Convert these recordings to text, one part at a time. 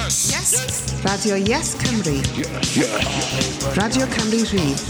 Radio Yes Cymru. Radio Cymru Rhydd.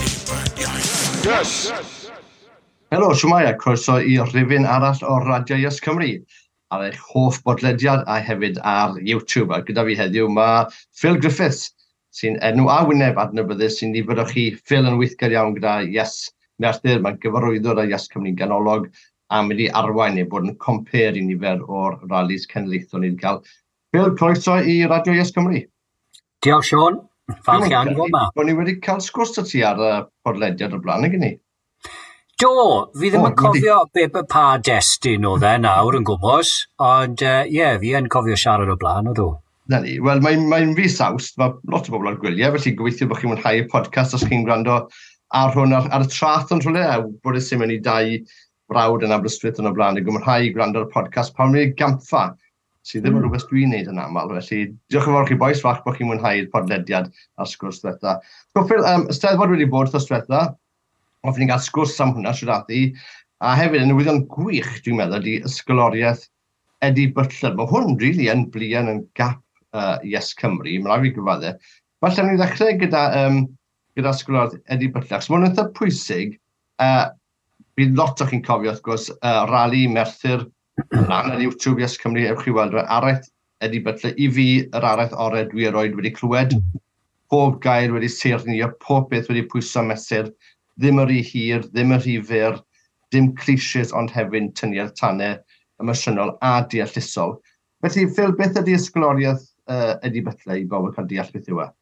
Helo, siwmai a croeso i rifin arall o Radio Yes Cymru ar eich hoff bodlediad a hefyd ar YouTube. A gyda fi heddiw mae Phil Griffiths sy'n enw a wyneb adnabyddus sy'n nifer o chi. Phil yn weithgar iawn gyda Yes Merthyr, mae'n gyfarwyddwr a Yes Cymru'n ganolog a mynd i arwain neu bod yn compare i nifer o'r rallies cenedlaethol ni wedi cael. Phil, croeso i Radio Yes Cymru. Diolch, Sean. Falch iawn i fod yma. Bod ni wedi cael sgwrs o ti ar y podlediad o blaen, nag ni? Do, fi ddim yn cofio pa destun o dde nawr yn gwmwys, ond fi yn cofio siarad o blaen o do. Na ni, wel mae'n fis Awst, mae lot o bobl ar gwyliau, felly gobeithio bod chi'n mwynhau y podcast os chi'n gwrando ar hwn ar y trath yn rhywle, a bod y sy'n mynd i dau brawd yn Aberystwyth yn o blaen, a gwmwynhau i gwrando ar y podcast pan mae'n gampfa, sydd ddim yn rhywbeth dwi'n neud yn aml. Felly, diolch yn fawr chi boes, fach bod chi'n mwynhau'r podlediad a'r sgwrs diwetha. So, Phil, Steddfod wedi bod wrth diwetha, hoffwn ni'n cael sgwrs am hwnna siaraddu, a hefyd yn newyddion gwych, dwi'n meddwl, di ysgoloriaeth Eddie Butler. Mae hwn really yn blian yn gap Yes Cymru, mae'n rhaid i gyfadde. Falle ni ddechrau gyda ysgoloriaeth Eddie Butler, so mae'n eitha pwysig, bydd lot o chi'n cofio, wrth gwrs, rali Merthyr, lan ar YouTube Yes Cymru, ewch chi weld, araith Eddie Butler, i fi, yr araith orau dwi erioed wedi clywed, pob gair wedi seirnio, pob beth wedi pwyso mesur, ddim yr rhy hir, ddim yr rhy fyr, dim clichés, ond hefyd tynnu'r tannau emosiynol a deallusol. Felly, Phil, beth ydy ysgoloriaeth Eddie Butler i bobl cael deall beth yw e?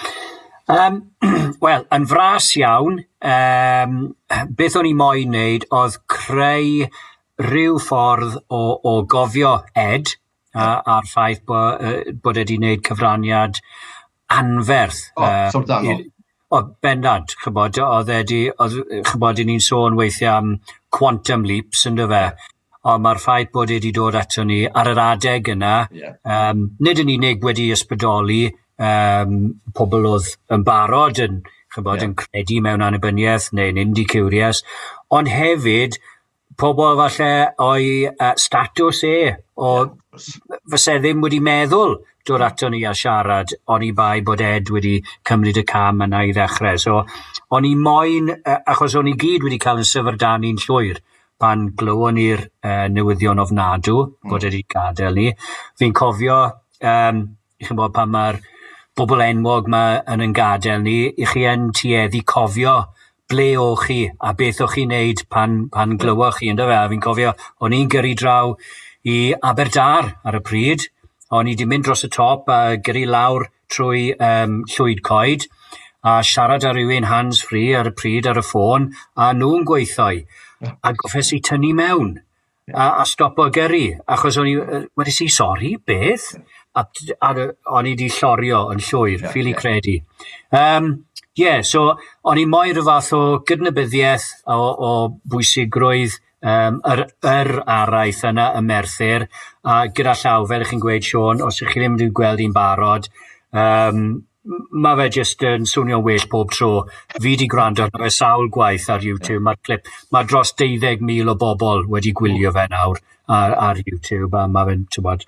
Wel, yn fras iawn, beth o'n i moyn wneud oedd creu rhyw ffordd o gofio Ed a'r ffaith bod wedi wneud cyfraniad anferth. Sordanol. Bendant, chybod, chybod, ni'n sôn weithiau am quantum leaps, ynddo fe. Ond mae'r ffaith bod wedi dod ato ni ar yr adeg yna, nid yn unig wedi ysbrydoli pobl oedd yn barod yn credu mewn annibyniaeth neu'n indicurious, ond hefyd pobl falle o'i statws o fyse ddim wedi meddwl dod ato ni a siarad, ond i bai bod Ed wedi cymryd y cam yna i ddechrau. So, o'n i moyn, achos o'n i gyd wedi cael yn syfrdanu'n llwyr, pan glywon ni'r newyddion ofnadw bod wedi gadael ni. Fi'n cofio, chi'n bod pan mae'r bobl enwog yn gadael ni, i chi yn tueddu cofio ble o chi a beth o'ch chi'n neud pan glywoch chi, ynddo fe? Fi'n cofio, o'n i'n gyrru draw i Aberdâr ar y pryd, o'n i wedi mynd dros y top a gyrru lawr trwy Llwyd Coed a siarad â rywun hands-free ar y pryd ar y ffôn, a nhw'n gweithio a goffes i tynnu mewn a stopo gyrru, achos o'n i wedi si, sori, beth? A o'n i wedi llorio yn llwyr, ffili credu. So o'n i moyn rhyw fath o gydnabyddiaeth o bwysigrwydd yr araith yna y Merthyr, a gyda llaw, fel chi'n gweud, Sean, os ych chi ddim wedi gweld i'n barod, mae fe jyst yn swnio well pob tro. Fi wedi gwrando ar sawl gwaith ar YouTube, mae'r clip, mae dros 12,000 o bobl wedi gwylio fe nawr ar YouTube, a mae fe'n tywod.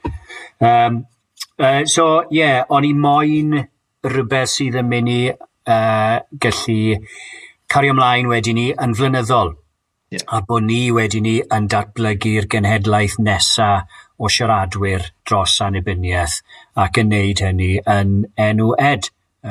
O'n i moyn rhywbeth sydd yn mynd i gallu cario ymlaen wedi ni yn flynyddol. A bod ni wedi ni yn datblygu'r genhedlaeth nesa o siaradwyr dros annibyniaeth ac yn neud hynny yn enw Ed.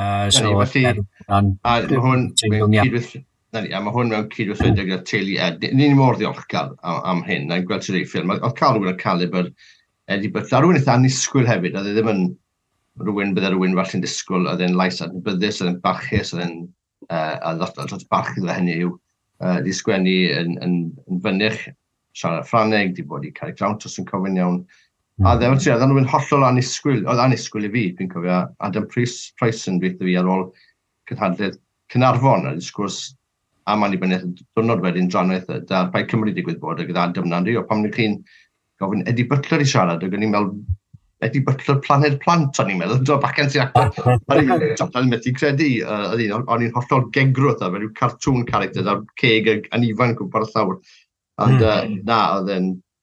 Mae hwn mewn cydweithredu gyda teulu Ed. Ni'n mor ddiolchgar am hyn, na'n gweld sy'n ei ffilm. Oedd cael rhywun yn calibr Eddie Butler, a rhywun eitha annisgwyl hefyd, oedd e ddim yn rhywun falle'n disgwyl, oedd e'n lais adnabyddus, oedd e'n barchus, oedd e'n lot barch iddo hynny yw. Di sgwennu yn fynych, siarad Ffrangeg, di bod i cael ei grawnt os yn cofyn iawn. A ddim yn trefod, nhw'n hollol annisgwyl, oedd annisgwyl i fi, fi'n cofio, Adam Price yn dweud fi ar ôl cynhadledd Cynarfon, a disgwrs am annibyniaeth diwrnod wedyn dranwaith, da Pai Cymru digwydd bod, gyda Adam na'n rhi, o pam ni'n chi'n gofyn Eddie Butler i siarad, ac o'n i'n meddwl, Eddie Butler planed plant, o'n i'n meddwl, do bacen sy'n actor. O'n i'n methu credu, o'n i'n hollol gegrwyd, a fe rhyw cartoon characters, a'r ceg yn ifan gwmpa ar y llawr. Ond oedd e'n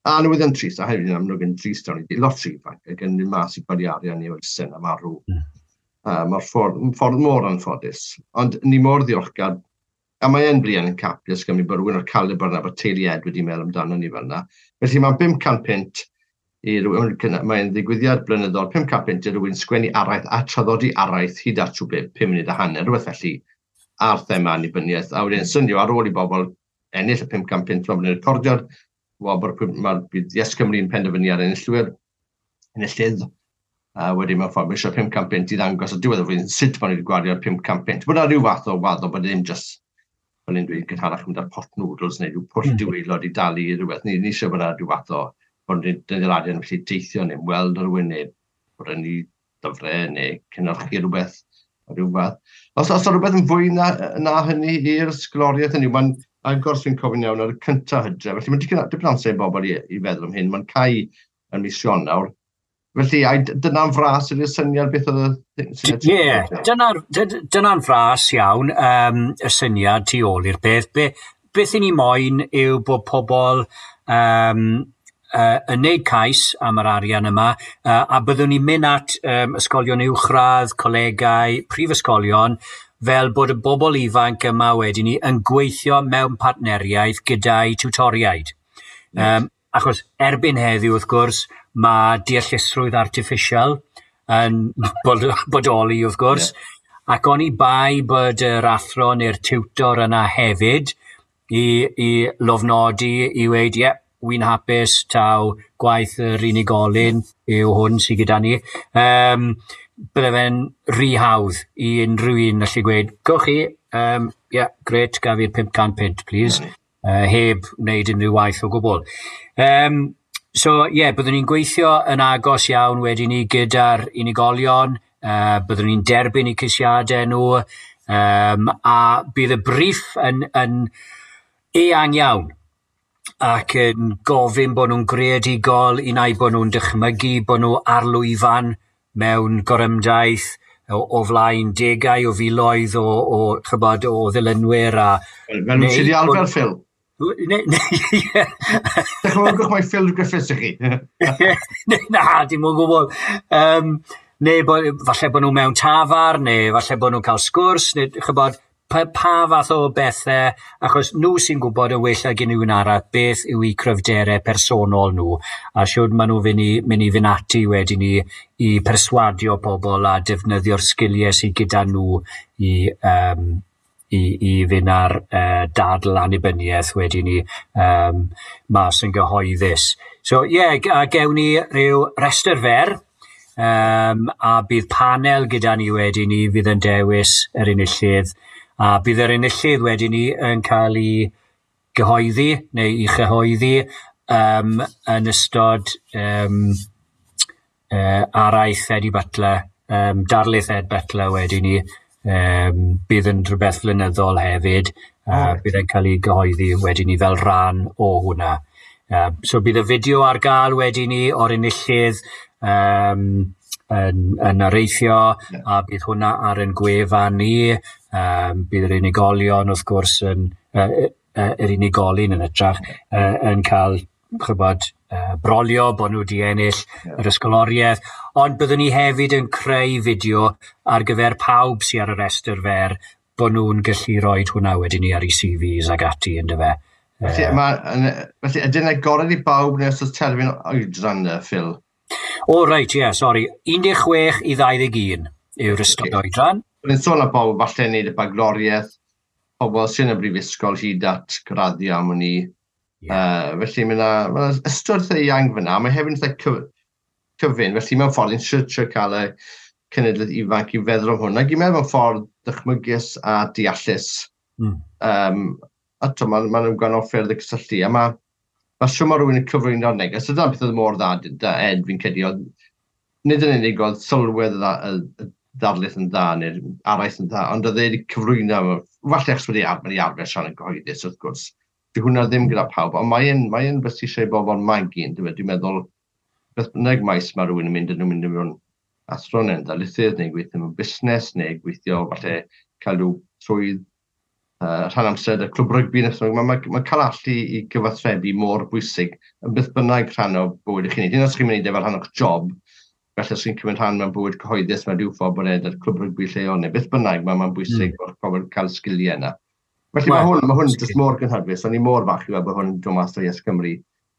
A newyddion trist, a hefyd yn amlwg yn trist o'n i, lot rhi ifanc, ac yn mynd mas i godi arian i o'r sen am arw. Mae'r ffordd mor anffodus. Ond ni mor ddiolchgar, a mae e'n blian yn capius gan mi bod rhywun o'r caliber yna, bod teulu Ed wedi meddwl amdano ni fel yna. Felly mae 500 pint i rhywun, mae'n ddigwyddiad blynyddol, 500 pint i rhywun sgwennu araith a traddodi araith hyd at 5 munud a hanner, rhywbeth felly ar thema annibyniaeth. A wedyn syndio ar ôl i bobl ennill y 500 pint mae'n mynd recordiad, mae'r bydd Yes Cymru yn penderfynu ar enillwyr, enillydd, a wedyn mae'n ffordd, mae eisiau 500 pint i ddangos o diwedd o flwyddyn sut mae wedi gwario'r 500 pint. Bod yna rhyw fath o waddo, bod ddim just, fel ni'n dweud, gynharach mynd ar pot noodles neu rhyw pwll diweilod i dalu i rhywbeth. Ni eisiau bod yna rhyw fath o, bod ni'n radion yn felly deithio neu weld rhywun neu bod yna dyfrau neu cynnyrchu rhywbeth. Os rhywbeth yn fwy na hynny i'r sgloriaeth hynny, mae'n agor sy'n cofyn iawn ar y cyntaf hydre. Felly mae'n dipyn amser i bobl i feddwl am hyn. Mae'n cael yn mis Ionawr. Felly, dyna'n fras ydy'r syniad beth oedd y... Ie, dyna'n fras iawn y syniad tu ôl i'r peth. Beth i ni moyn yw bod pobl yn neud cais am yr arian yma, a byddwn ni'n mynd at ysgolion uwchradd, colegau, prifysgolion, fel bod y bobl ifanc yma wedi ni yn gweithio mewn partneriaeth gyda'i tiwtoriaid. Achos erbyn heddiw wrth gwrs, mae deallusrwydd artiffisial yn bodoli wrth gwrs, ac oni bai bod yr athro neu'r tiwtor yna hefyd i lofnodi i weid, wy'n hapus taw gwaith yr unigolyn yw hwn sydd gyda ni. Bydde fe'n rhy hawdd i unrhyw un allu gweud, gowch chi, gret, gaf i'r 500 pint, please, heb wneud unrhyw waith o gwbl. Byddwn ni'n gweithio yn agos iawn wedi ni gyda'r unigolion, byddwn ni'n derbyn eu ceisiadau nhw, a bydd y brief yn eang iawn ac yn gofyn bod nhw'n greadigol i wneud bod nhw'n dychmygu bod nhw ar lwyfan mewn gorymdaeth o flaen degau o filoedd o ddilynwyr a... Fel nhw'n sydd i alfer ffil? Dechreuwch mai Phil Griffiths i chi. Na, dim o'n gwybod. Neu falle bod nhw mewn tafar, neu falle bod nhw'n cael sgwrs, neu pa fath o bethau, achos nhw sy'n gwybod y well ag unrhyw un arall beth yw eu cryfderau personol nhw, a siwr maen nhw mynd i fynd ati wedyn ni i perswadio pobl a defnyddio'r sgiliau sydd gyda nhw i fynd ar dadl annibyniaeth wedyn ni mas yn gyhoeddus. So a gewn ni rhyw restr fer, a bydd panel gyda ni wedyn ni fydd yn dewis yr enillydd, a bydd yr enillydd wedyn ni yn cael ei gyhoeddi neu i chyhoeddi yn ystod araith Eddie Butler, darlith Ed Butler wedyn ni, bydd yn rhywbeth flynyddol hefyd, bydd yn cael ei gyhoeddi wedyn ni fel rhan o hwnna. So bydd y fideo ar gael wedyn ni o'r enillydd yn areithio, a bydd hwnna ar yn gwefan ni, bydd yr unigolion wrth gwrs yr unigolyn yn ytrach yn cael brolio bod nhw wedi ennill yr ysgoloriaeth, ond byddwn ni hefyd yn creu fideo ar gyfer pawb sydd ar y restr fer, bod nhw'n gallu rhoi hwnna wedyn ni ar eu CVs ag ati yn dy fe. Felly, ydyn agored i bawb neu os oes terfyn oedran Phil? Reit, sori. 16 i 21 yw'r ystod oedran. Byddwn sôn am bobl falle wneud y bagloriaeth, pobl sy'n y brifysgol hyd at graddio am hynny. Felly mae ystod eitha iang fyna, mae hefyd eitha cyfyn, felly mewn ffordd yn siwr cael y cenedlaeth ifanc i feddwl am hwn. Ac i'n meddwl mewn ffordd dychmygus a deallus. A maen nhw'n gwahanol ffyrdd y cysylltu, a mae siwr mae rhywun yn cyflwyno'r neges. Dyna'n beth oedd mor dda, Ed, fi'n credu, nid yn unig oedd sylwedd y darlith yn dda, neu'r araith yn dda, ond oedd wedi cyflwyno, falle achos wedi arfer sian yn gyhoeddus, wrth gwrs. Di hwnna ddim gyda pawb, ond mae'n beth eisiau bobl magu, dwi'n meddwl, beth bynnag maes mae rhywun yn mynd yn mewn athron yn darlithydd, neu gweithio mewn busnes, neu gweithio, falle, cael rhyw swydd rhan amser y clwb rygbi, mae cael allu i gyfathrebu mor bwysig yn byth bynnag rhan o bywyd i chi wneud. Un os chi'n mynd i fel rhan o'ch job, felly os chi'n cymryd rhan mewn bywyd cyhoeddus mewn rhyw ffordd bod e'r clwb rygbi lleol, neu byth bynnag mae'n bwysig bod pobl cael sgiliau yna. Felly mae hwn jyst mor gynhyrfus, o'n i mor fach i weld bod hwn yn dod mas o Yes Cymru.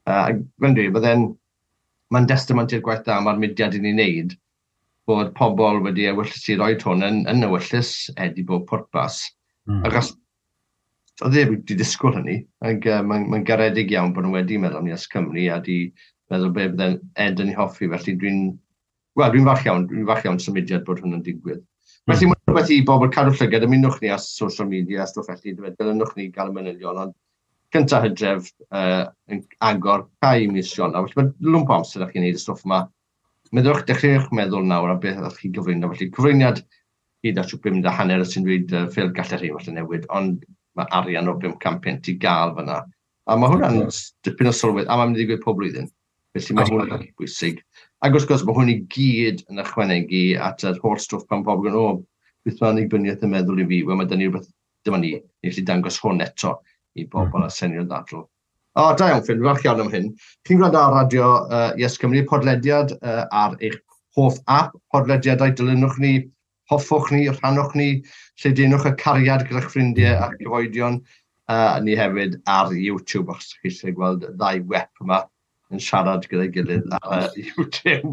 Mae'n testament i'r gwaith da mae'r mudiad i ni wneud, bod pobl wedi ewyllis i roed hwn yn ewyllis edi bob pwrpas. Ac oedd wedi disgwyl hynny, ac mae'n garedig iawn bod nhw wedi meddwl am Yes Cymru a di meddwl be bydde'n Ed yn ei hoffi, felly dwi'n fach iawn symudiad bod hwn yn digwydd. Felly mae'n rhywbeth i bobl cadw llygad, ymunwch ni as social media, as stwff felly, dylunwch ni gael y manylion, ond cyntaf Hydref yn agor 2 mis Ionawr. Felly mae lwmp o amser â chi'n neud y stwff yma. Dechreuwch meddwl nawr a beth ydych chi'n gyflwyno. Felly cyflwyniad hyd at 50 hanner sy'n dweud ffil gallai rhaid falle newid, ond mae arian o 500 i gael fyna. A mae hwnna'n dipyn o sylwedd, a mae'n mynd i gweud pob blwyddyn. Felly mae hwnna'n bwysig. Ac wrth gwrs, mae hwn i gyd yn ychwanegu at yr holl stwff pan pobl yn beth mae'n Annibyniaeth yn meddwl i fi, wel mae dyn ni rhywbeth dyma ni gallu dangos hwn eto i bobl a senio'r ddadl. Da iawn, Ffyn, falch iawn am hyn. Chi'n gwrando ar radio Yes Cymru, podlediad ar eich hoff app, podlediadau, dilynwch ni, hoffwch ni, rhannwch ni, lleidinwch y cariad gyda'ch ffrindiau a'r cyfoedion, ni hefyd ar YouTube, os chi eisiau gweld y 2 wep yma yn siarad gyda'i gilydd ar YouTube.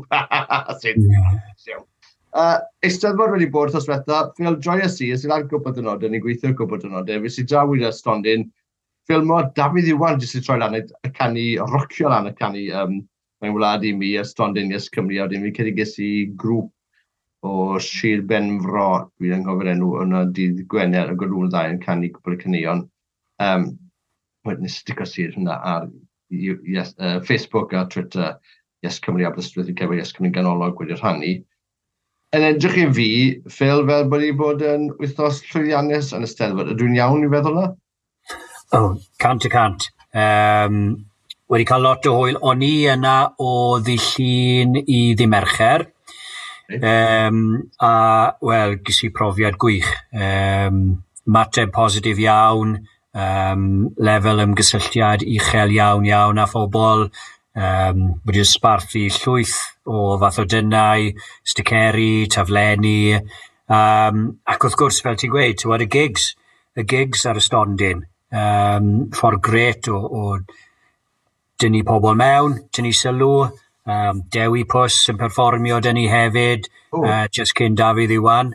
Eisteddfod wedi bod wrthos diwetha, ffil joyous i, sy'n ar gwybod dynodau, ni'n gweithio gwybod dynodau, fe sy'n draw i'r stondin, ffilmo Dafydd Iwan jyst i troi lan y canu, rocio lan y canu, mae'n wlad i mi, y stondin Yes Cymru, a wedyn fi cedig i grŵp o Sir Benfro, dwi'n anghofio'r enw, yna dydd Gwener, y gwrwn ddau yn canu cwbl y caneuon. Wedyn nes stico sir hynna ar Facebook a Twitter, Yes Cymru Aberystwyth i cefo Yes Cymru ganolog wedi rhannu. Yn edrych i fi, Phil, fel bod i bod yn wythnos llwyddiannus yn Eisteddfod, ydw'n iawn i feddwl na? Cant y cant. Wedi cael lot o hwyl. O'n i yna o ddillun i Ddimercher. Wel, gys i profiad gwych. Mateb positif iawn, lefel ymgysylltiad uchel iawn a phobl, wedi ysbarthu llwyth o fath o dynnau, sticeri, taflenni, ac wrth gwrs, fel ti'n gweud, y gigs ar y stondin, ffordd gret o dynnu pobl mewn, tynnu sylw, Dewi Pws yn perfformio dyn ni hefyd, just cyn Dafydd Iwan.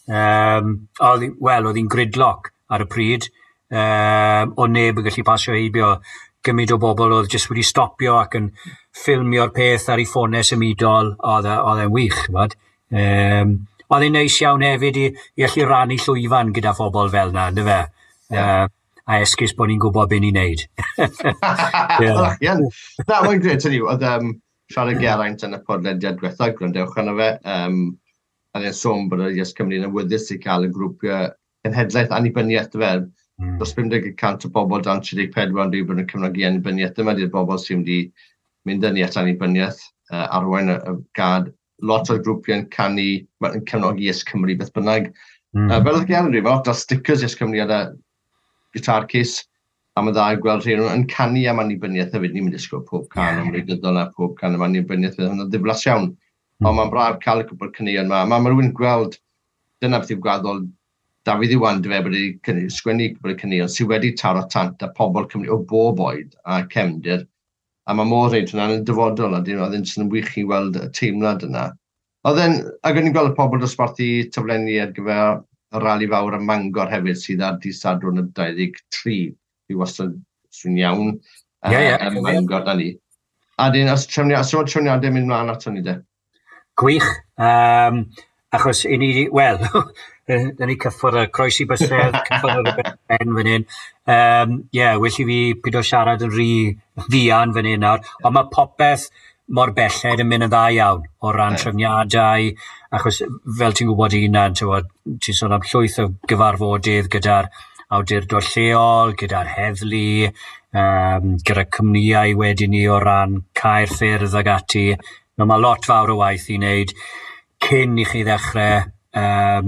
Oedd hi'n gridlock ar y pryd, o neb yn gallu pasio heibio. Gymryd o bobl oedd jyst wedi stopio ac yn ffilmio'r peth ar ei ffonau symudol, oedd e'n wych. Oedd e'n neis iawn hefyd i allu rannu llwyfan gyda phobl fel yna, ynddo fe? A esgus bod ni'n gwybod beth ni'n neud. Na, mae'n gred hynny. Oedd siarad Geraint yn y podlediad diwethaf, gwrandewch arno fe. A ni'n sôn bod y Yes Cymru yn awyddus i cael y grwpiau cenhedlaeth annibyniaeth fe. Dros 50% o bobl dan 34 yn rhyw bod yn cefnogi annibyniaeth. Dyma di'r bobl sy'n wedi mynd yn at annibyniaeth, arwain y gad. Lot o'r grwpiau yn canu, yn cefnogi Yes Cymru beth bynnag. Fel oedd Geraint yn rhyw, lot o stickers Yes Cymru ar y gitar case, a mae dda i gweld rhywun yn canu am annibyniaeth hefyd. Ni'n mynd i sgwyd pob can am rydyddol a pob can am annibyniaeth. Hwna'n ddiflas iawn. Ond mae'n braf cael y cwbl cyneuon yma. Mae rhywun gweld, dyna beth i'w gwaddol, Dafydd Iwan dy fe wedi sgwennu cwbl y cyneuon sydd wedi taro tant a pobl Cymru o bob oed a cefndir. A mae modd reid hwnna'n dyfodol, a oedd e'n sy'n wych i weld y teimlad yna. Ac o'n i'n gweld y pobl dosbarthu tyflenni ar gyfer y rali fawr y Mangor hefyd sydd ar dydd Sadwrn y 23. Fi wastad sy'n iawn yn Mangor na ni. A dyn, os trefniadau mynd mlaen ato ni de? Gwych. Achos i ni, wel, da ni cyffwr y croesi bysedd, cyffwr y ben fan hyn. Well i fi pyd o siarad yn rhy ddian fan hyn nawr, ond mae popeth mor belled yn mynd yn dda iawn o ran trefniadau, achos fel ti'n gwybod ti'n sôn am llwyth o gyfarfodydd gyda'r awdurdod lleol, gyda'r heddlu, gyda cwmnïau wedyn ni o ran caer ffyrdd ag ati. Mae lot fawr o waith i wneud cyn i chi ddechrau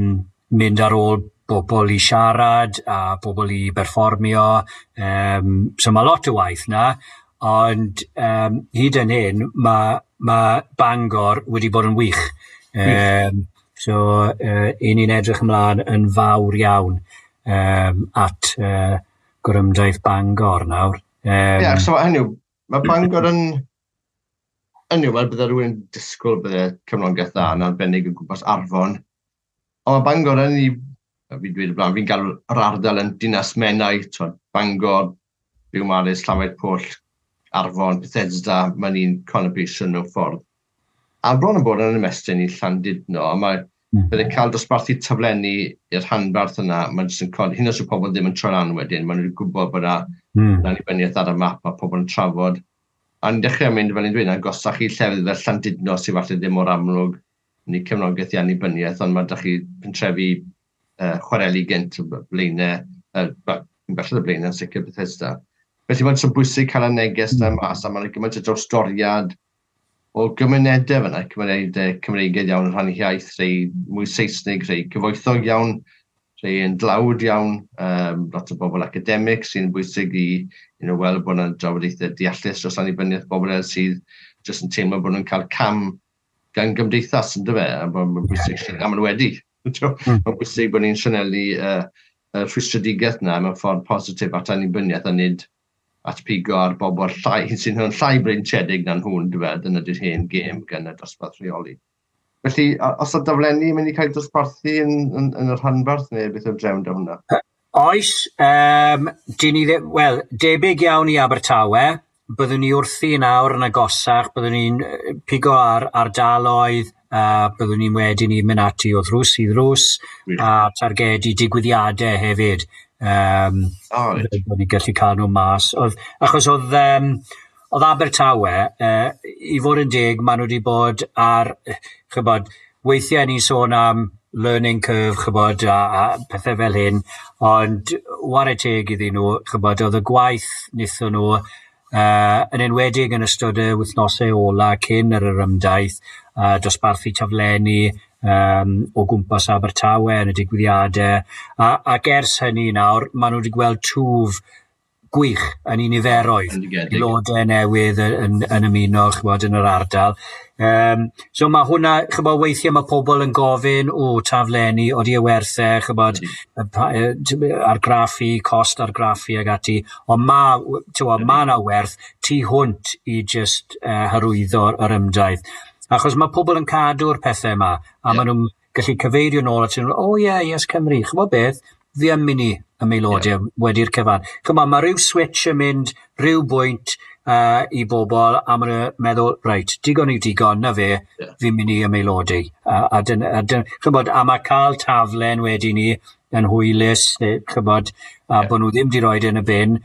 mynd ar ôl bobl i siarad a bobl i berfformio. So mae lot o waith na, ond hyd yn hyn, mae Bangor wedi bod yn wych. So, ni'n edrych ymlaen yn fawr iawn at Gorymdaith Bangor nawr. So hynny, mae Bangor yn... Hynny, mae bydde rhywun disgwyl bydde cefnogaeth dda yn arbennig o gwmpas Arfon. Ond mae Bangor yn fi dweud y blaen, fi'n gael yr ardal yn dinas Menai, Bangor, Byw Maris, Llanfair Pwll, Arfon, Bethesda, mae'n un conurbation o ffordd. A bron yn bod yn ymestyn i Llandudno, a mae bydde cael dosbarthu tyflenni i'r hanbarth yna, mae'n jyst yn codi, hyn os yw pobl ddim yn troi lan wedyn, maen nhw'n gwybod bod yna annibyniaeth ar y map a pobl yn trafod. A ni'n dechrau mynd fel ni'n dweud, agosach i llefydd fel Llandudno sy'n falle ddim o'r amlwg ni cefnogaeth i annibyniaeth, ond mae da chi pentrefi chwareli gynt o blaenau, belled y blaenau yn sicr Bethesda. Felly mae'n so bwysig cael y neges na mas, a mae'n gymaint o drawstoriad o gymunedau fyna, cymunedau Cymreigaidd iawn yn rhannu iaith, rhai mwy Saesnig, rhai cyfoethog iawn, rhai yn dlawd iawn, lot o bobl academic sy'n bwysig i weld bod yna'n drafodaethau deallus dros annibyniaeth bobl sydd jyst yn teimlo bod nhw'n cael cam gan gymdeithas yn dyfe, a mae'n bwysig, a maen wedi. Mae'n bwysig bod ni'n sianelu rhwystredigaeth yna mewn ffordd positif at annibyniaeth a nid at pigo ar bobl sy'n llai breintiedig na'n hwn, dyna di'r hen gêm gan y dosbarth rheoli. Felly, os o daflenni, mynd i cael dosbarthu yn yr hanbarth, neu beth yw'r drefn da hwnna? Oes, debyg iawn i Abertawe, byddwn ni wrthi nawr yn agosach, byddwn ni'n pigo ar ardaloedd, byddwn ni'n wedyn i mynd ati o ddrws i ddrws, a targedu digwyddiadau hefyd. Byddwn ni'n gallu cael nhw mas. Achos oedd Abertawe, i fod yn deg, maen nhw wedi bod ar, weithiau ni'n sôn am learning curve, a pethau fel hyn, ond ware teg iddyn nhw, oedd y gwaith wnaethon nhw, yn enwedig yn ystod y wythnosau ola cyn yr ymdaith, dosbarthu taflenni o gwmpas Abertawe yn y digwyddiadau. Ac ers hynny nawr, maen nhw wedi gweld twf gwych yn un niferoedd, aelodau newydd yn ymuno yn yr ardal. So mae hwnna, weithiau mae pobl yn gofyn o taflenni, oeddi y werthau, argraffu, cost argraffu ag ati, ond mae yna werth tu hwnt i just hyrwyddo'r ymdaith. Achos mae pobl yn cadw'r pethau yma, a maen nhw'n gallu cyfeirio nôl at Yes Cymru, chybod beth, fi yn mynd i ymaelodau wedi'r cyfan. Mae rhyw switch yn mynd, rhyw bwynt i bobl, a maen nhw'n meddwl, reit, digon i digon, na fe, fi'n mynd i ymaelodau. A mae cael taflen wedi ni yn hwylus, a bod nhw ddim di roed yn y bin,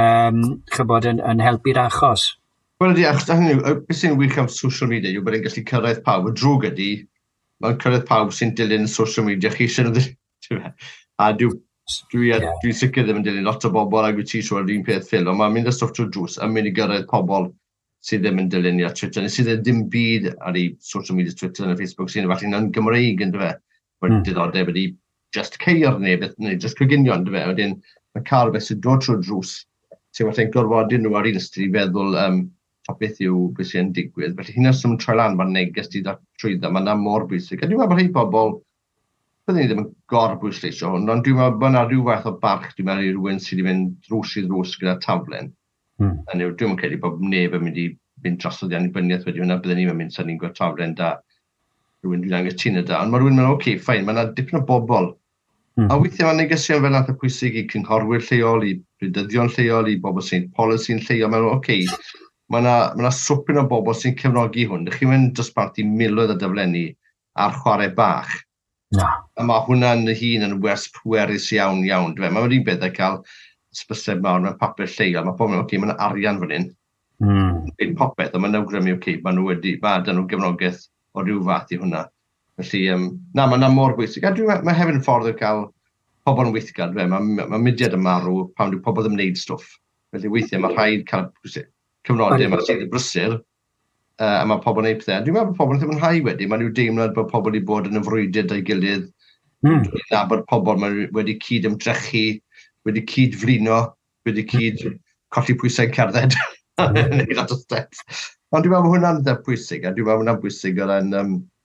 yn helpu'r achos. Wel, beth sy'n wych am social media yw bod e'n gallu cyrraedd pawb. Y drwg ydy, mae'n cyrraedd pawb sy'n dilyn social media chi eisiau nhw. A dwi'n sicr ddim yn dilyn lot o bobl ag wyt ti siŵr yr un peth ffil, ond mae'n mynd â stwff trwy drws yn mynd i gyrraedd pobl sydd ddim yn dilyn ar Twitter, neu sydd ddim byd ar ei social media Twitter a Facebook sy'n efallai yn Gymreig yn dyfe. Mae'n diddordeb ydy just ceir neu just coginio yn dyfe. Wedyn mae cael beth sy'n dod trwy drws sy'n falle gorfodyn nhw ar un ystod i feddwl beth yw beth sy'n digwydd. Felly hynny sy'n troi lan mae'r neges di trwyddo, mae'n na mor bwysig. A dwi'n meddwl bod rhai pobl, byddwn ni ddim yn gorbwysleisio hwn, ond dwi'n meddwl bod yna rhyw fath o barch dwi'n meddwl i rhywun sydd wedi mynd drws i ddrws gyda taflen. A dwi'n meddwl credu bod neb yn mynd i fynd drosodd i annibyniaeth wedi hwnna, byddwn ni'n mynd sy'n ni'n gweld taflen da. Rhywun dwi'n angytuno da, ond mae rhywun yn meddwl, oce, ffain, mae yna dipyn o bobl. A weithiau mae'n negesion fel nath o pwysig i cynghorwyr lleol, i brydyddion lleol, i bobl sy'n polisi'n lleol, mae'n meddwl, oce, mae yna swpyn o bobl sy'n cefnogi hwn. Dych chi'n mynd dosbarthu miloedd o daflenni ar chwarae bach. A mae hwnna'n hun yn pwerus iawn. Mae'n un beth a cael ysbyseb mawr mewn papur lleol. Mae pobl yn meddwl, mae'n arian fan hyn. Yn popeth, a mae'n awgrymu, mae nhw wedi, mae nhw'n gefnogaeth o ryw fath i hwnna. Felly, mae'n mor bwysig. A mae hefyd yn ffordd o cael pobl yn weithgad. Mae mudiad yn marw pan dyw pobl ddim yn neud stwff. Felly weithiau mae rhaid cael cyfnodau yma sydd yn brysur, a mae pobl yn neud pethau. Dwi'n meddwl bod pobl yn ddim yn hau wedi, mae nhw'n deimlad bod pobl wedi bod yn y frwydr da'i gilydd Na bod pobl wedi cyd ymdrechu, wedi cyd flino, wedi cyd colli pwysau cerdded. Ond dwi'n meddwl bod hwnna'n bwysig, a dwi'n meddwl bod hwnna'n bwysig o ran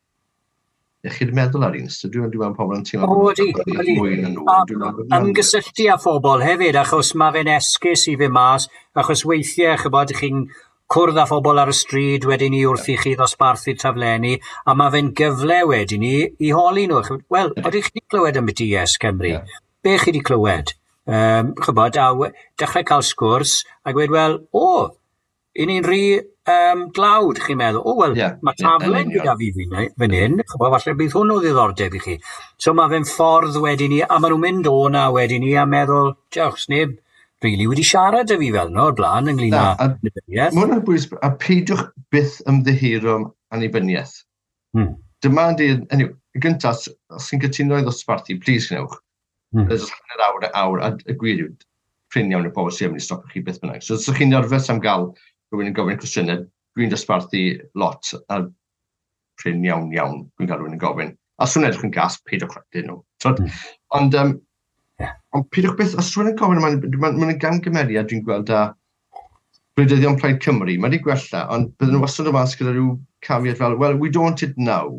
iechyd meddwl ar un. Dwi'n meddwl pobl yn teimlo mwy yn nhw. Ymgysylltu â phobl hefyd, achos mae fe'n esgus i fi mas, achos weithiau, chybod, chi'n cwrdd â phobl ar y stryd wedyn ni wrth i chi ddosbarthu traflenni, a mae fe'n gyfle wedyn ni i holi nhw. Wel, oeddech chi wedi clywed am byti Yes Cymru? Be chi wedi clywed? Chybod, a dechrau cael sgwrs, a gweud, wel, i ni'n rhy glawd, chi'n meddwl, mae taflen gyda fi fan hyn, chybod, falle bydd hwn o ddiddordeb i chi. So mae fe'n ffordd wedyn ni, a maen nhw'n mynd o'na wedyn ni, a meddwl, diolch, sneb, really wedi siarad â fi fel no, o'r blaen ynglyn â annibyniaeth. Mae hwnna'n bwys, a peidiwch byth ymddihiro annibyniaeth. Dyma di, gyntaf, os chi'n cytuno i ddosbarthu, plis gnewch. There's hanner awr, a y gwir yw, prin iawn y bobl sy'n mynd i stopio chi byth bynnag. So, os chi'n nerfus am gael rhywun yn gofyn cwestiynau, dwi'n dosbarthu lot, a prin iawn, dwi'n cael rhywun yn gofyn. A swn edrych yn gas, peidiwch rhaid nhw. Ond peidiwch beth, os rhywun yn gofyn, mae'n gamgymeriad dwi'n gweld â Gwleidyddion Plaid Cymru, mae wedi gwella, ond bydden nhw wastad o mas gyda rhyw cafiad fel, well, we don't want it now.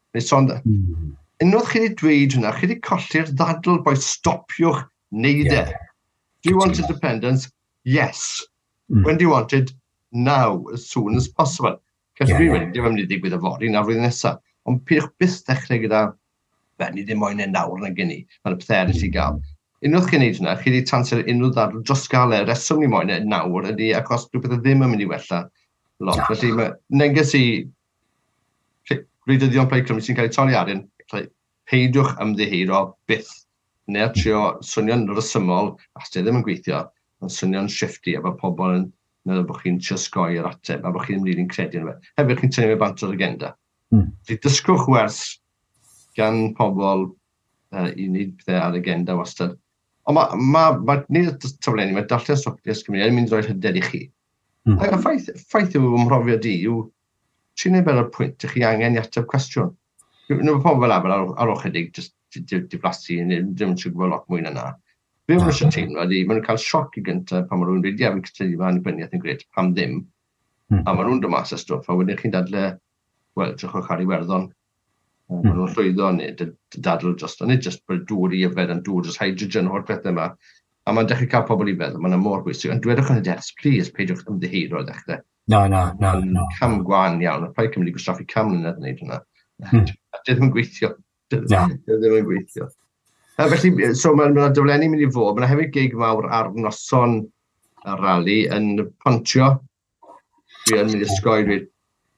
Unwaith chi wedi dweud hwnna, chi wedi colli'r ddadl boi stopiwch neud e. Do you want independence? Yes. When do you want it? Now, as soon as possible. Cos fi wedi, dim yn mynd i ddigwydd y fori na flwyddyn nesaf. Ond peidiwch byth dechrau gyda, ni ddim moyn e nawr na gynni, mae'n y ptheris i gael. Unwaith chi'n neud hwnna, chi wedi tanser unrhyw ddadl dros gael reswm ni moyn e nawr ydy, achos rhywbeth ddim yn mynd i wella lot. Felly mae neges i Gwleidyddion Plaid Cymru sy'n cael ei toli arian, peidiwch ymddihiro byth. Neu trio swnio'n resymol, as di ddim yn gweithio, ond swnio'n shifty, a bod pobl yn meddwl bod chi'n trio sgoi yr ateb, a bod chi'n rili'n credu yn fe. Hefyd chi'n tynnu fe bant o'r agenda. Dysgwch wers gan pobl i wneud pethau ar agenda wastad. Ond nid y taflenni, mae darllen Stopio Yes Cymru yn mynd i roi hyder i chi. A ffaith yw ymhrofiad i, yw ti'n ei fel o'r pwynt, ych chi angen i ateb cwestiwn. Mae pobl fel ar ochydig, diflasu, ddim yn siŵr gwybod lot mwy na na. Fe o'n eisiau teimlo, maen nhw'n cael sioc i gyntaf pan maen nhw'n dweud, fi'n cytuno fan annibyniaeth yn gred, pam ddim. A maen nhw'n dod mas y stwff, a wedyn chi'n dadle, wel, drachwch ar Iwerddon. Maen nhw'n llwyddo, neu dadl just, nid just bod dŵr i yfed yn dŵr, just hydrogen o'r pethau yma. A mae'n dechrau cael pobl i feddwl, mae'n mor bwysig. Ond dwedwch yn y ders, please, peidiwch ymddihiro o ddechrau. No. Cam gwan iawn, a Plaid Cymru gwastraffu cam yn wneud hwnna. Dydd yn gweithio. Dydd yn gweithio. Felly, so mae'n diflenni mynd i fod. Mae'n hefyd gig mawr ar noson y rali yn Pontio. Dwi yn mynd i sgoi dweud,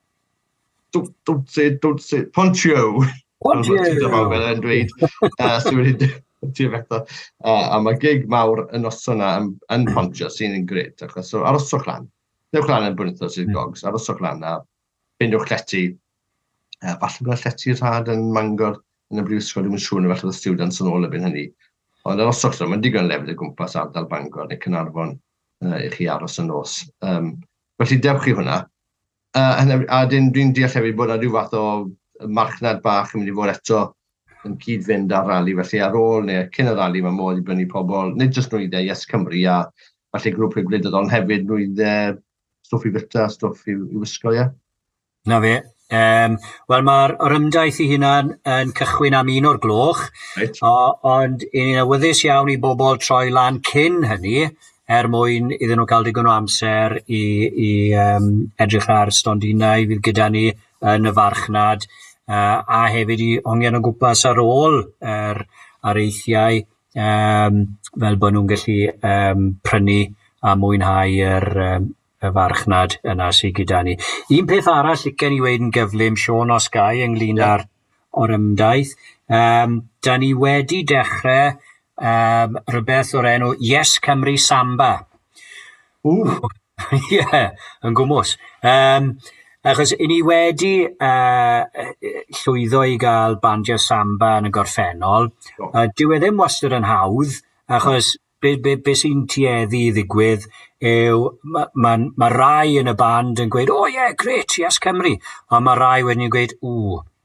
don't say, Pontio. Pontio! Yn dweud, a mae gig mawr y noson yn Pontio sy'n yn gred. So, aroswch lan. Newch lan yn bwynthau sydd gogs. Aroswch lan a bindwch llety. Falle bydd llety rhad yn Mangor yn y brifysgol, ddim yn siŵr na falle y students yn ôl ebyn hynny. Ond ar oswch lan, mae'n digon lefydd y gwmpas ardal Bangor neu Cynarfon i chi aros yn nos. Felly dewch chi hwnna. A dwi'n deall hefyd bod yna rhyw fath o marchnad bach yn mynd i fod eto yn cyd-fynd ar rali. Felly ar ôl neu cyn y rali mae modd i brynu pobl, nid jyst nwyddau Yes Cymru a falle grŵp y gwleidyddion, ond hefyd nwyddau stwff i fyta, stwff i wisgo, ie? Na fe. Wel, mae'r ymdaith i hunan yn cychwyn am 1 o'r gloch, ond ni'n awyddus iawn i bobl troi lan cyn hynny, mwyn iddyn nhw cael digon o amser i edrych ar stondinau fydd gyda ni yn y farchnad, a hefyd i ongen o gwmpas ar ôl yr areithiau, fel bod nhw'n gallu prynu a mwynhau y farchnad yna sydd gyda ni. Un peth arall licen i weid yn gyflym, Sean Osgai, ynglyn â'r ymdaith. Da ni wedi dechrau rhywbeth o'r enw Yes Cymru Samba. Ie, yn gwmws. Achos i ni wedi llwyddo i gael bandio samba yn y gorffennol. Dyw e ddim wastad yn hawdd, achos be sy'n tueddu i ddigwydd yw, mae rai yn y band yn gweud, grêt, Yes Cymru. Ond mae rai wedyn yn gweud,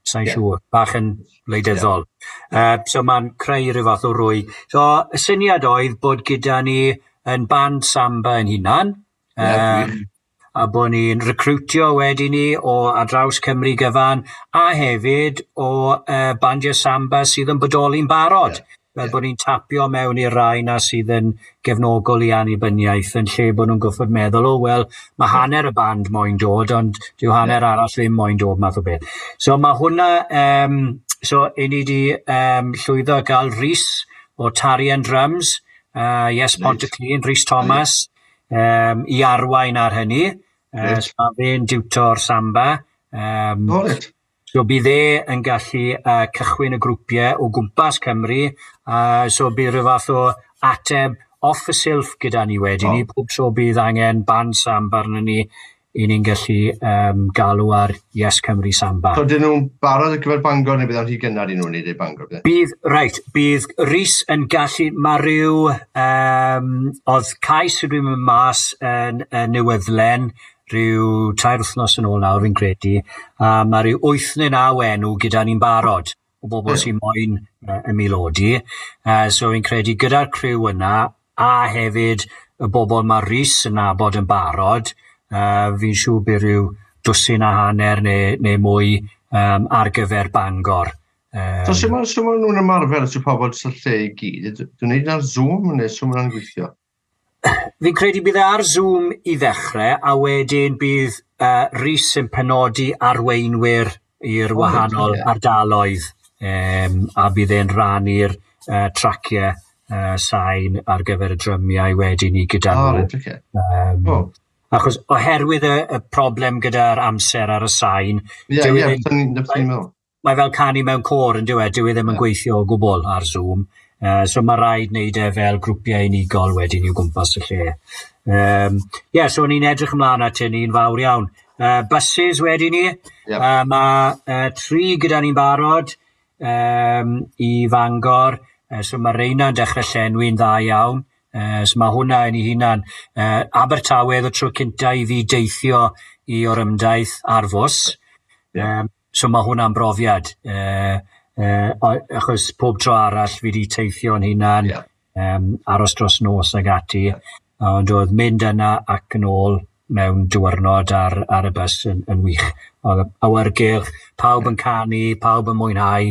sa'n siŵr, bach yn wleidyddol. So mae'n creu rhyw fath o rwy. So y syniad oedd bod gyda ni yn band samba yn hunan, a bod ni'n recrwtio wedi ni o ar draws Cymru gyfan, a hefyd o bandiau samba sydd yn bodoli'n barod. Fel bod ni'n tapio mewn i'r rai na sydd yn gefnogol i annibyniaeth yn lle bod nhw'n goffod meddwl, wel, mae hanner y band moyn dod, ond dyw hanner arall ddim moyn dod math o beth. So mae hwnna, so i ni di llwyddo gael Rhys o Tarian Drums, Yes Pontyclun, Rhys Thomas, i arwain ar hynny. So mae fe'n diwtor samba. So bydd yn gallu cychwyn y grwpiau o gwmpas Cymru, so bydd rhyw fath o ateb off y silff gyda ni wedi ni, pob tro bydd angen band samba arno ni, i ni'n gallu galw ar Yes Cymru Samba. So dyn nhw'n barod ar gyfer Bangor neu bydd am rhy gynnar i nhw'n neud ei Bangor? Bydd Rhys yn gallu, mae rhyw, oedd cais ydw i'n mynd mas yn Newyddlen, rhyw 3 wythnos yn ôl nawr fi'n credu, a mae rhyw 8 neu 9 enw gyda ni'n barod o bobl sy'n moyn ymilodi. So fi'n credu gyda'r criw yna, a hefyd y bobl mae Rhys yn nabod yn barod, fi'n siŵr bydd rhyw 12 a hanner neu mwy ar gyfer Bangor. So sy'n ma'n nhw'n ymarfer sy'n pobl sy'n lle i gyd? Dwi'n neud ar Zoom neu sy'n ma'n gweithio? Fi'n credu bydd ar Zoom i ddechrau, a wedyn bydd Rhys yn penodi arweinwyr i'r wahanol ardaloedd, a bydd e'n rhannu'r traciau sain ar gyfer y drymiau wedyn i gyda nhw. Achos oherwydd y problem gyda'r amser ar y sain, mae fel canu mewn cor yn dyw e ddim yn gweithio o gwbl ar Zoom. So mae rhaid wneud fel grwpiau unigol wedyn i'w gwmpas y lle. So ni'n edrych ymlaen at hynny'n fawr iawn. Buses wedyn ni, mae 3 gyda ni'n barod i Fangor, so mae reina'n dechrau llenwi'n dda iawn, so mae hwnna yn ei hunan. Abertawe oedd y tro cynta i fi deithio i orymdaith ar fws, so mae hwnna'n brofiad. Achos pob tro arall fi wedi teithio'n hunan, aros dros nos ag ati, ond oedd mynd yna ac yn ôl mewn diwrnod ar y bus yn wych. Oedd awyrgylch, pawb yn canu, pawb yn mwynhau.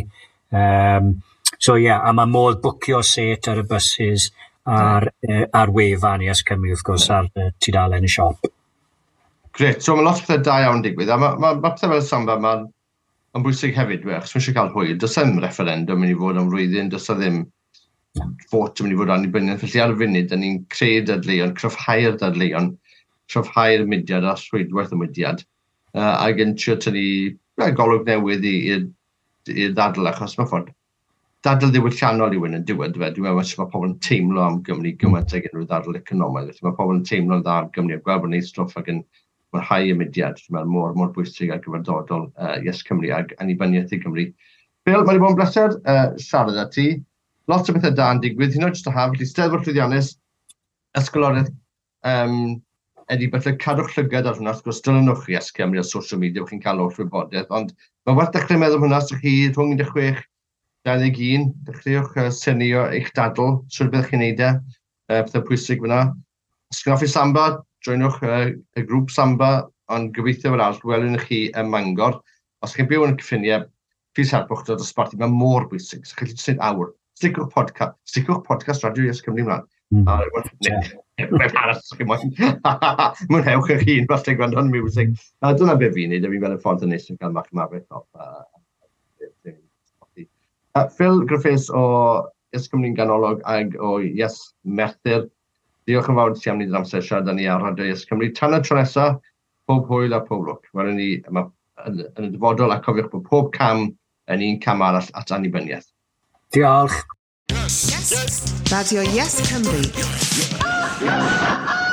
A mae modd bwcio set ar y buses ar wefan i Yes Cymru, wrth gwrs, ar tudalen y siop. Gret, so mae lot o pethau da iawn digwydd, a mae pethau fel samba, mae'n bwysig hefyd, achos mae'n eisiau cael hwyl. Does ddim referendum yn ei fod am flwyddyn, does ddim fot yn ei fod annibyniaeth. Felly ar y funud, da ni'n creu dadleuon, cryfhau'r dadleuon, cryfhau'r mudiad a rhwydwaith y mudiad, ac yn trio tynnu golwg newydd i'r ddadl, achos mae'n ffordd dadl ddiwylliannol i wyn yn diwedd. Dwi'n meddwl mae pobl yn teimlo am Gymru gymaint ag unrhyw ddadl economaidd. Mae pobl yn teimlo'n dda am Gymru, a gweld bod neud stwff ac yn mwynhau y mudiad. Mae'n mor bwysig ar gyfardodol Yes Cymru ag annibyniaeth i Gymru. Bill, mae'n bod yn bleser siarad â ti. Lot o bethau da yn digwydd, hyn o jyst o haf, felly Steddfod Llwyddiannus, ysgoloriaeth Edi Butler, cadwch llygad ar hwnna, wrth gwrs, dilynwch Yes Cymru a social media, wrth chi'n cael o'r wybodaeth, ond mae'n werth dechrau meddwl hwnna, sy'ch chi rhwng 16-21, dechreuwch synio eich dadl, sy'n byddwch chi'n neud pethau pwysig fyna. Sgynnoch chi samba, joinwch y grŵp samba, ond gobeithio fel arall, welwn chi ym Mangor. Os chi'n byw yn y cyffiniau, please helpwch dod o sbarti, mae'n mor bwysig, so chi'n gallu dweud awr. Sticwch podcast radio Yes Cymru mlaen. Mwynhewch eich hun, falle gwrando'n music. Dyna be fi'n neud, a fi'n fel y ffordd yn neis yn cael machmafeth off. Phil Griffiths o Yes Cymru'n ganolog ag o Yes Merthyr. Diolch yn fawr ti am wneud yr amser siarad â ni ar radio Yes Cymru. Tan y tro nesaf, pob hwyl a pob lwc. Welwn ni yn y dyfodol, a cofiwch bod pob cam yn un cam arall at annibyniaeth. Diolch. Radio Yes Cymru.